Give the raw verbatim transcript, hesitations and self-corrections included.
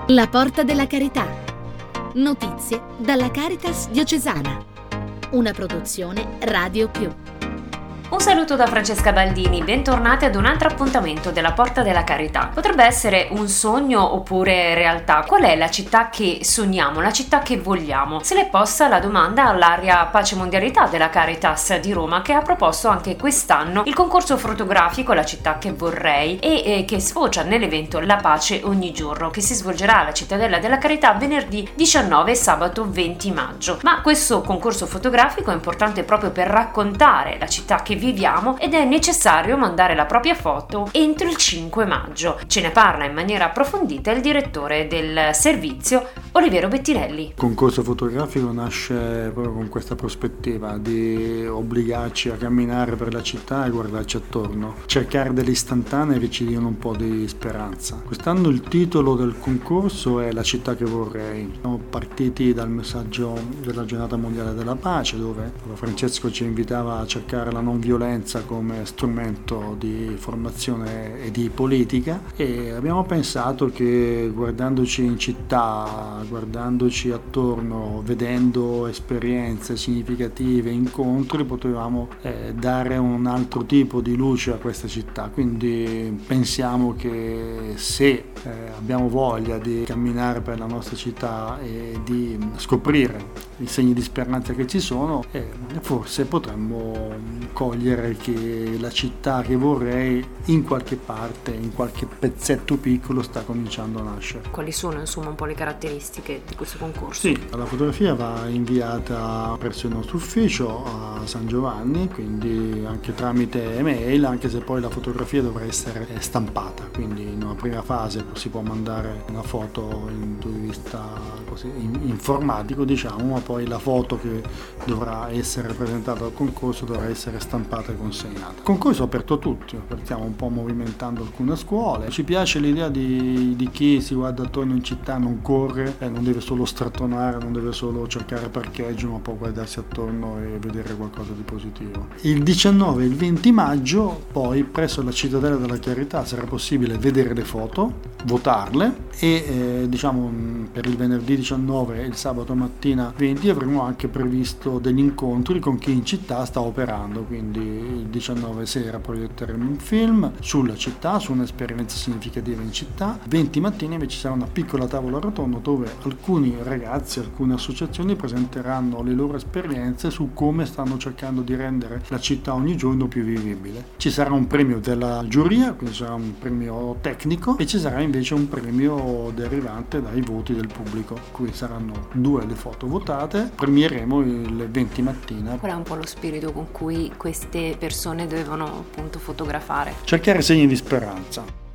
La Porta della Carità. Notizie dalla Caritas diocesana. Una produzione Radio Più. Un saluto da Francesca Baldini, bentornati ad un altro appuntamento della Porta della Carità. Potrebbe essere un sogno oppure realtà. Qual è la città che sogniamo, la città che vogliamo? Se l'è posta la domanda all'area Pace Mondialità della Caritas di Roma, che ha proposto anche quest'anno il concorso fotografico La città che vorrei e eh, che sfocia nell'evento La Pace ogni giorno, che si svolgerà alla Cittadella della Carità venerdì diciannove e sabato venti maggio. Ma questo concorso fotografico è importante proprio per raccontare la città che viviamo ed è necessario mandare la propria foto entro il cinque maggio. Ce ne parla in maniera approfondita il direttore del servizio, Oliviero Bettinelli. Il concorso fotografico nasce proprio con questa prospettiva di obbligarci a camminare per la città e guardarci attorno, cercare delle istantanee che ci diano un po' di speranza. Quest'anno il titolo del concorso è La città che vorrei. Siamo partiti dal messaggio della giornata mondiale della pace, dove Francesco ci invitava a cercare la non violenza come strumento di formazione e di politica, e abbiamo pensato che guardandoci in città, guardandoci attorno, vedendo esperienze significative, incontri, potevamo eh, dare un altro tipo di luce a questa città. Quindi pensiamo che se eh, abbiamo voglia di camminare per la nostra città e di scoprire i segni di speranza che ci sono, eh, forse potremmo cogliere che la città che vorrei in qualche parte, in qualche pezzetto piccolo sta cominciando a nascere. Quali sono insomma un po' le caratteristiche di questo concorso? Sì, la fotografia va inviata presso il nostro ufficio a San Giovanni, quindi anche tramite email, anche se poi la fotografia dovrà essere stampata, quindi in una prima fase si può mandare una foto in punto di vista così informatico, diciamo, ma poi la foto che dovrà essere presentata al concorso dovrà essere stampata e consegnata. Il concorso è aperto a tutti, stiamo un po' movimentando alcune scuole. Ci piace l'idea di, di chi si guarda attorno in città, non corre, eh, non deve solo strattonare, non deve solo cercare parcheggio, ma può guardarsi attorno e vedere qualcosa di positivo. Il diciannove e il venti maggio poi presso la Cittadella della Carità sarà possibile vedere le foto, votarle e eh, diciamo per il venerdì diciannove e il sabato mattina venti avremo anche previsto degli incontri con chi in città sta operando, quindi il diciannove sera proietteremo un film sulla città, su un'esperienza significativa in città. venti mattina invece ci sarà una piccola tavola rotonda dove alcuni ragazzi, alcune associazioni presenteranno le loro esperienze su come stanno cercando di rendere la città ogni giorno più vivibile. Ci sarà un premio della giuria, quindi sarà un premio tecnico, e ci sarà invece un premio derivante dai voti del pubblico, qui saranno due le foto votate. Premieremo il venti mattina. Qual è un po' lo spirito con cui queste persone dovevano appunto fotografare? Cercare segni di speranza.